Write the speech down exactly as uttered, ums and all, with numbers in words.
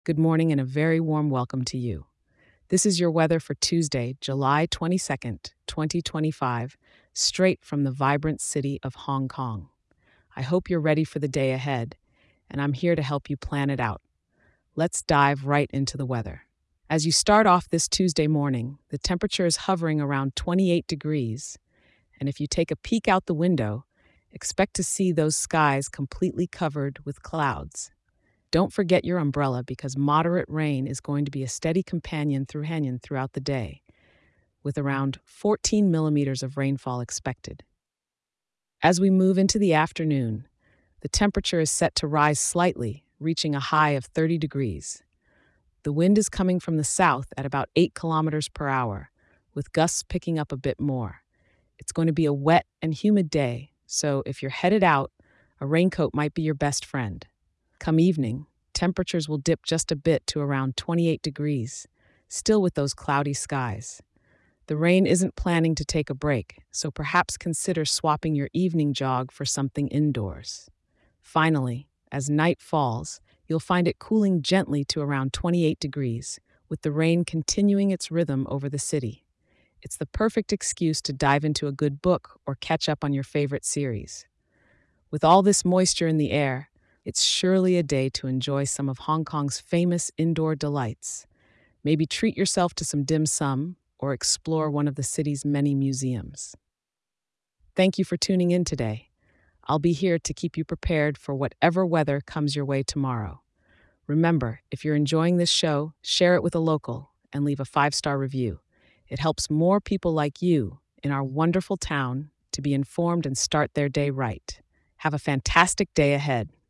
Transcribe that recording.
Good morning and a very warm welcome to you. This is your weather for Tuesday, July twenty-second, twenty twenty-five, straight from the vibrant city of Hong Kong. I hope you're ready for the day ahead, and I'm here to help you plan it out. Let's dive right into the weather. As you start off this Tuesday morning, the temperature is hovering around twenty-eight degrees, and if you take a peek out the window, expect to see those skies completely covered with clouds. Don't forget your umbrella because moderate rain is going to be a steady companion through Hainan throughout the day, with around fourteen millimeters of rainfall expected. As we move into the afternoon, the temperature is set to rise slightly, reaching a high of thirty degrees. The wind is coming from the south at about eight kilometers per hour, with gusts picking up a bit more. It's going to be a wet and humid day, so if you're headed out, a raincoat might be your best friend. Come evening, temperatures will dip just a bit to around twenty-eight degrees, still with those cloudy skies. The rain isn't planning to take a break, so perhaps consider swapping your evening jog for something indoors. Finally, as night falls, you'll find it cooling gently to around twenty-eight degrees, with the rain continuing its rhythm over the city. It's the perfect excuse to dive into a good book or catch up on your favorite series. With all this moisture in the air, it's surely a day to enjoy some of Hong Kong's famous indoor delights. Maybe treat yourself to some dim sum or explore one of the city's many museums. Thank you for tuning in today. I'll be here to keep you prepared for whatever weather comes your way tomorrow. Remember, if you're enjoying this show, share it with a local and leave a five-star review. It helps more people like you in our wonderful town to be informed and start their day right. Have a fantastic day ahead.